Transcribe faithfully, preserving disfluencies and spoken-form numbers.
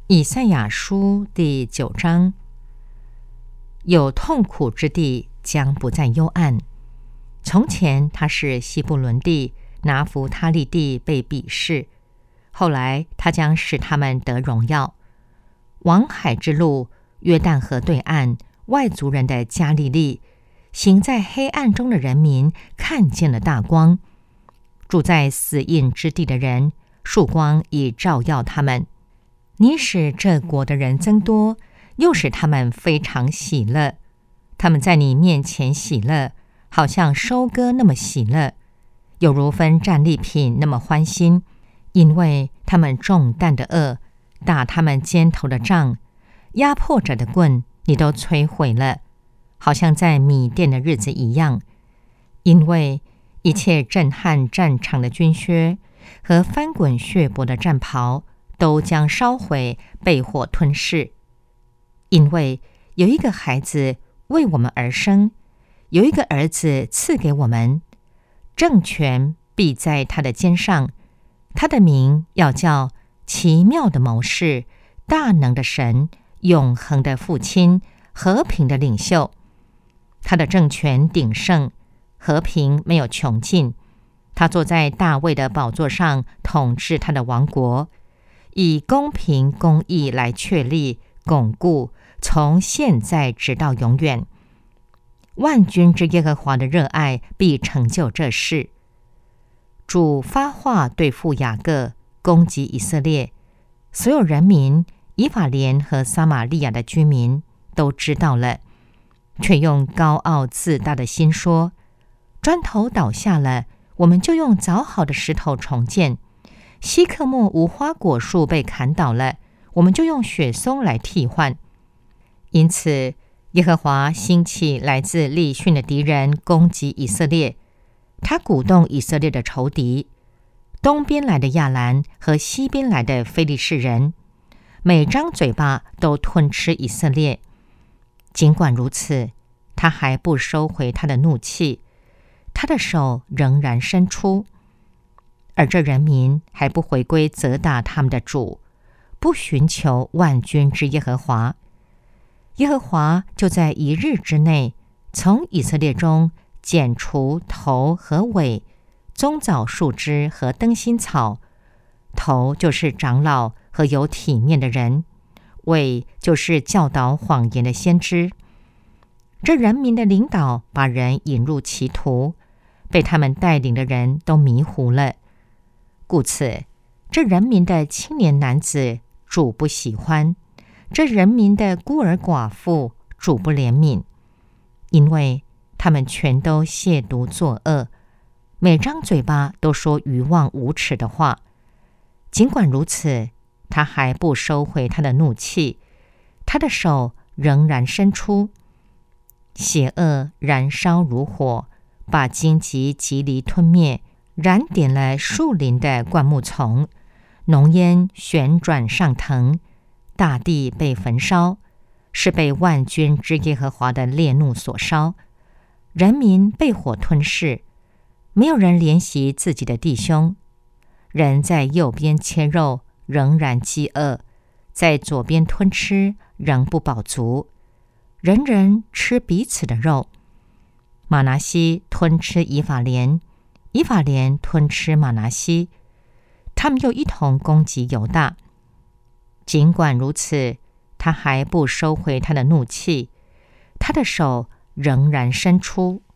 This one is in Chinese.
以赛亚书第九章，有痛苦之地将不再幽暗。从前他是西布伦地、拿弗他利地被鄙视，后来他将使他们得荣耀。往海之路，约旦河对岸，外族人的加利利，行在黑暗中的人民看见了大光。住在死荫之地的人，曙光已照耀他们。你使这国的人增多，又使他们非常喜乐。他们在你面前喜乐，好像收割那么喜乐，有如分战利品那么欢心，因为他们重担的恶，打他们肩头的杖，压迫者的棍，你都摧毁了，好像在米甸的日子一样。因为一切震撼战场的军靴和翻滚血泊的战袍，都将烧毁，被火吞噬。因为有一个孩子为我们而生，有一个儿子赐给我们，政权必在他的肩上，他的名要叫奇妙的谋士，大能的神，永恒的父亲，和平的领袖。他的政权鼎盛，和平没有穷尽。他坐在大卫的宝座上，统治他的王国，以公平公义来确立巩固，从现在直到永远。万军之耶和华的热爱必成就这事。主发话对付雅各，攻击以色列，所有人民以法莲和撒玛利亚的居民都知道了，却用高傲自大的心说：砖头倒下了，我们就用凿好的石头重建；西克莫无花果树被砍倒了，我们就用雪松来替换。因此，耶和华兴起来自利汛的敌人，攻击以色列。他鼓动以色列的仇敌，东边来的亚兰和西边来的非利士人，每张嘴巴都吞吃以色列。尽管如此，他还不收回他的怒气，他的手仍然伸出。而这人民还不回归责打他们的主，不寻求万军之耶和华。耶和华就在一日之内，从以色列中剪除头和尾，棕枣树枝和灯芯草。头就是长老和有体面的人，尾就是教导谎言的先知。这人民的领导把人引入歧途，被他们带领的人都迷糊了。故此，这人民的青年男子主不喜欢，这人民的孤儿寡妇主不怜悯，因为他们全都亵渎作恶，每张嘴巴都说愚妄无耻的话。尽管如此，他还不收回他的怒气，他的手仍然伸出。邪恶燃烧如火，把荆棘极力吞灭，燃点了树林的灌木丛，浓烟旋转上腾，大地被焚烧，是被万军之耶和华的烈怒所烧。人民被火吞噬，没有人怜惜自己的弟兄。人在右边切肉，仍然饥饿；在左边吞吃，仍不饱足。人人吃彼此的肉。玛拿西吞吃以法莲，以法莲吞吃玛拿西，他们又一同攻击犹大。尽管如此，他还不收回他的怒气，他的手仍然伸出。